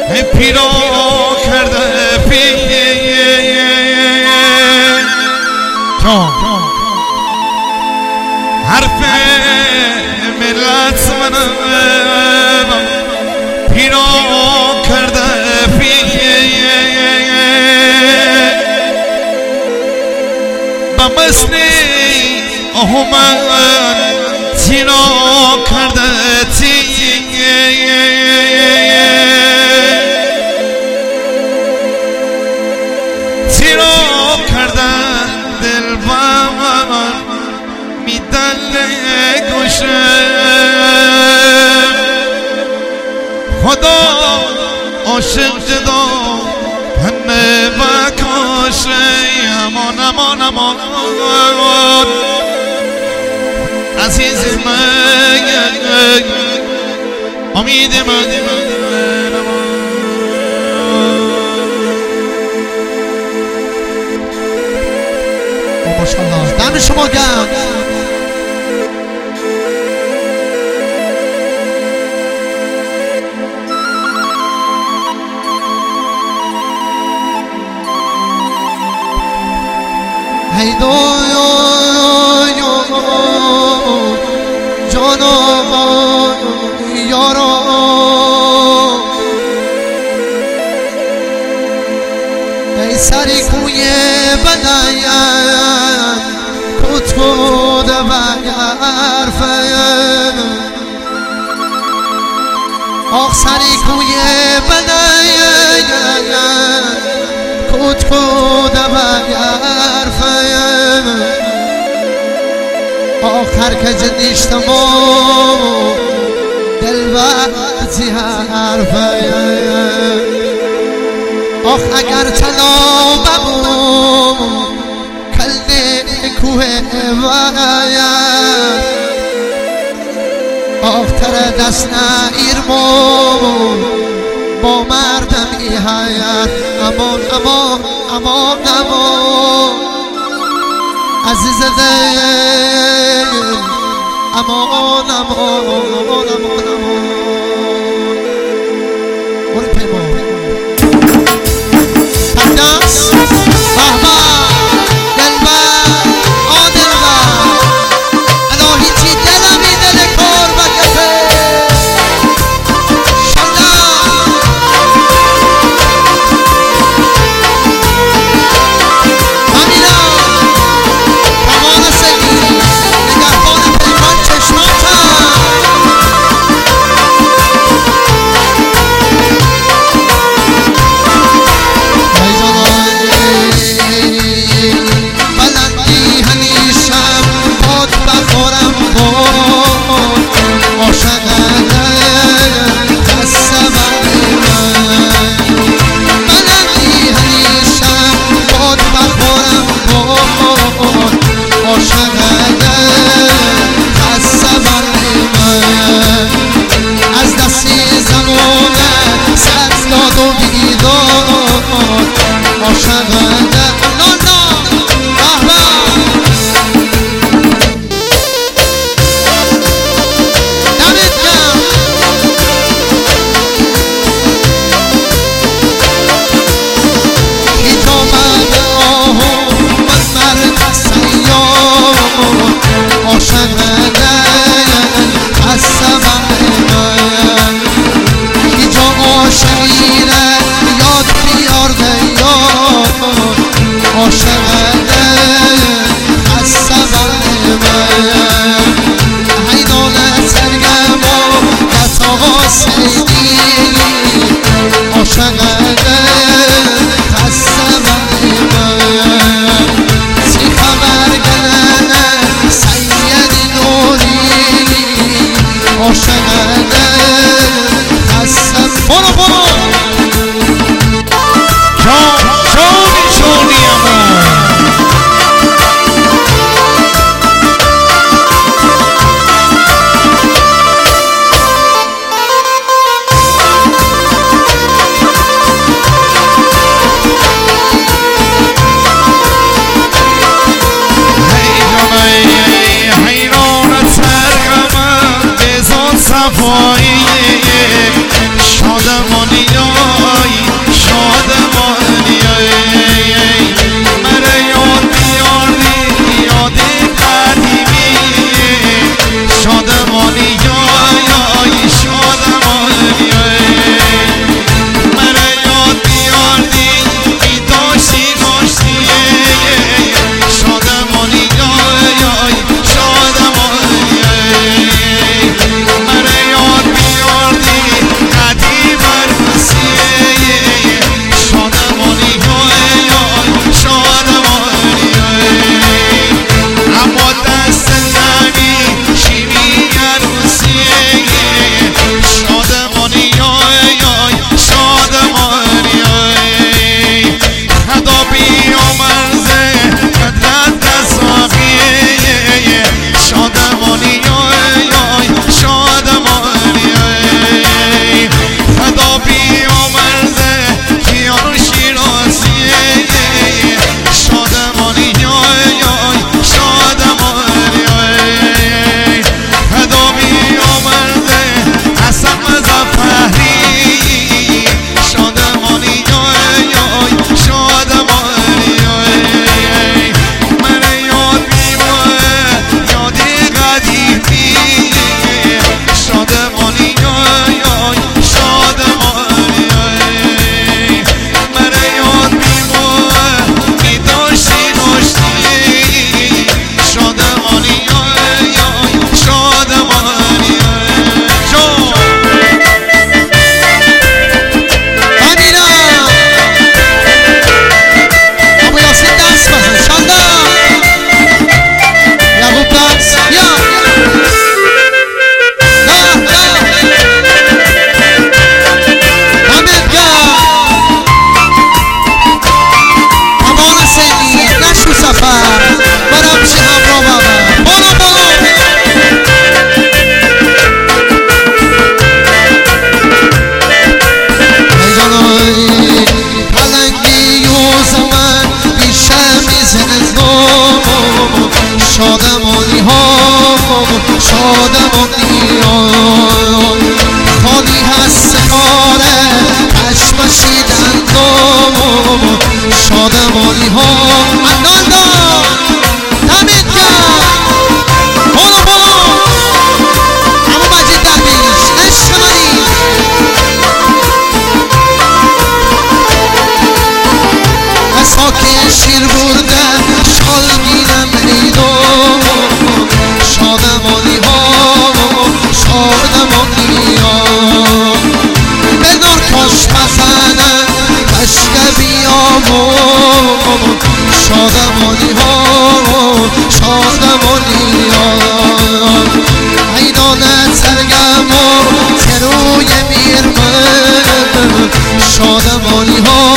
پیرا کرده پیر حرف ملت منم پیرا کرده پیر با مسنی آهمن تیرا کرده تیرا کردن دل با میدل گوشه خدا عاشق جدا پنه و کاشه امان امان امان عزیز من امید من ماشاءالله دم شما گرم ای جانا یارا ای سری کوی بدایم کت کود و گرفه آخ سری کوی بدایم کت کود و گرفه آخر که جدیشتمو دل وقتی حرفه آخ اگر طلا ببوم کلده کوه وید آخ تر دست ایرمو با مردم ای حیات امان امان امان امان عزیز دل امان امان امان امان امان برو پیمان تردست بهبه دلبر آدلبر الهی چی دلمی دل کار و کفه صفایی شادمانی کشیدند و شادمانی ها انداندا دمید کرد برو برو اما مجید درویش عشق منی ساکه شیر برده شالگیرم ایدو شادمانی ها شادمانی ها بدار کاش بزنم کشک بیام شادمانی ها شادمانی ها ایدان سرگم و تروی میرمن شادمانی ها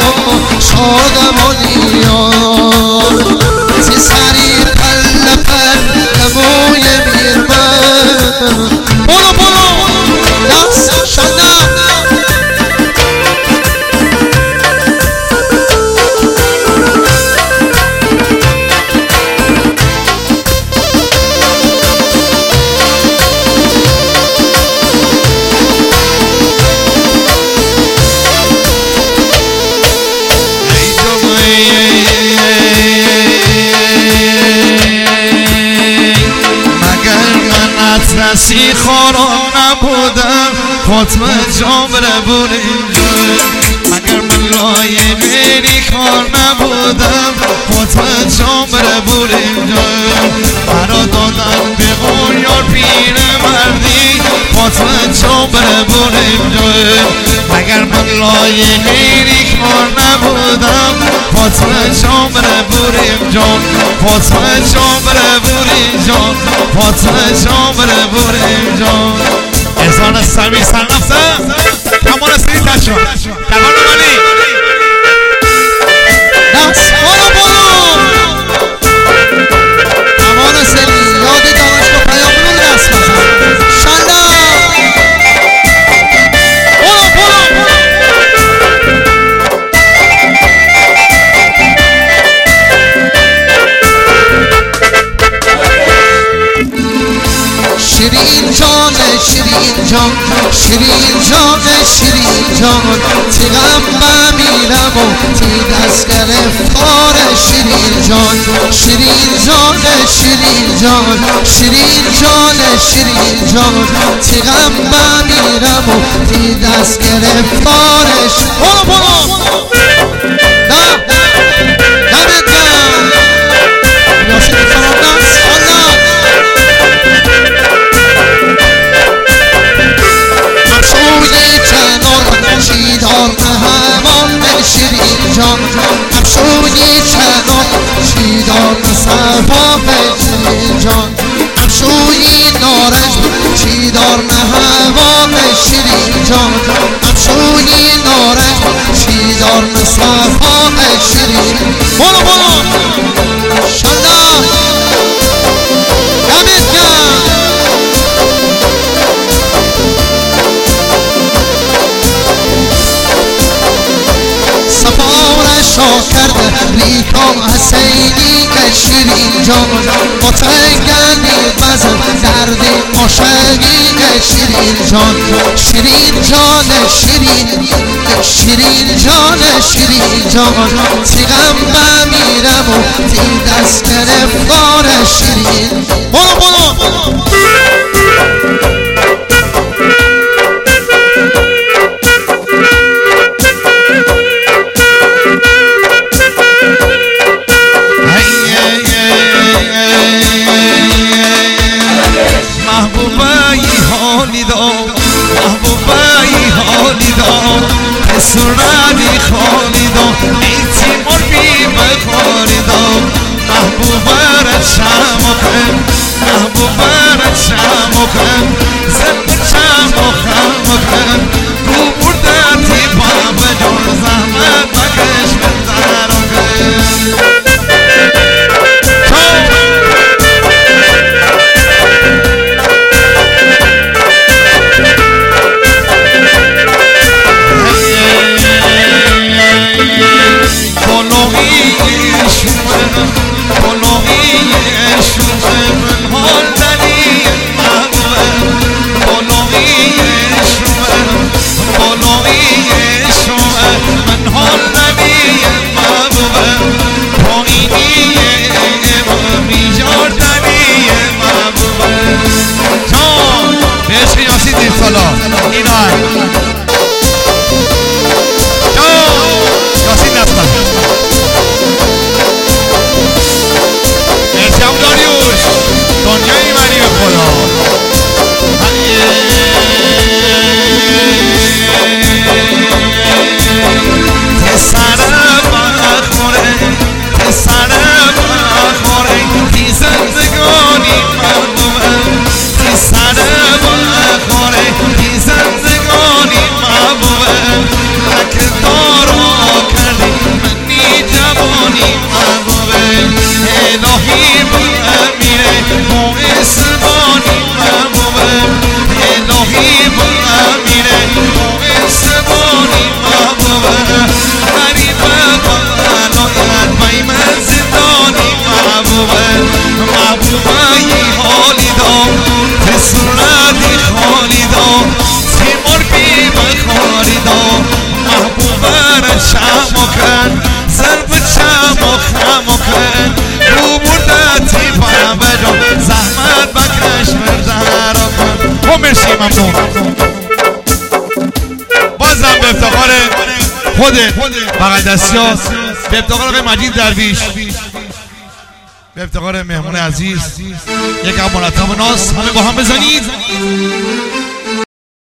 شادمانی ها سی سری پل پل موی میرمن برو برو دست شدم نسی خورم نبودم فاطمه جان بره بور اینجا مگر من لای میری کار نبودم فاطمه جان بره بور اینجا برا دادم به غور یار پیر مردی فاطمه جان بره بور اینجا مگر من لای میری کار نبودم فاطمه جان بره بور اینجا فاطمه جان بره بور اینجا فاطمه جان بره بور اینجا احسان سمی سرنفته کمان سری تشون کمان منی دست برو برو کمان سری یادی دانشگاه پیامون دست بزن شلا برو برو شیرین جان شیرین جان شیرین جان شیرین جان تیغم بمیرم و تی دست گرفتار شیرین جان شیرین جان شیرین جان شیرین جان شیرین جان تیغم بمیرم و تی دست گرفتارش برو برو نه دمت گرم یاسین فرامدن سالم افشوی کنار شیدار همان شیرین جان افشوی کنار شیدار صفا شیرین جان افشوی نارنج شیدار همان شیرین جان افشوی نارنج شیدار صفا شیرین برو برو شلا دمت گرم سفارشا کرده لیکام حسینی که شیرین جان با تنگلی بزن دردی عاشقی که شیرین جان شیرین جان شیرین شیرین جان شیرین جان تیغم بمیرم و تی دست گرفتار شیرین برو برو سرانی خالیدم ایتی مربی بخاریدم محبوبه را چمکن محبوبه را چمکن زنده چمکن رو برده تی باب جون زحمت بکش بندرکن شو کن ضرب چم و خم کن رو بردتی پایم بجام زحمت بکش مردن را کن. خب مرسی ممنون. بازم به افتخار خودت بغل دستی ها، به افتخار آقای مجید درویش، به افتخار مهمون عزیز یک مرتب و ناز همه با هم بزنید.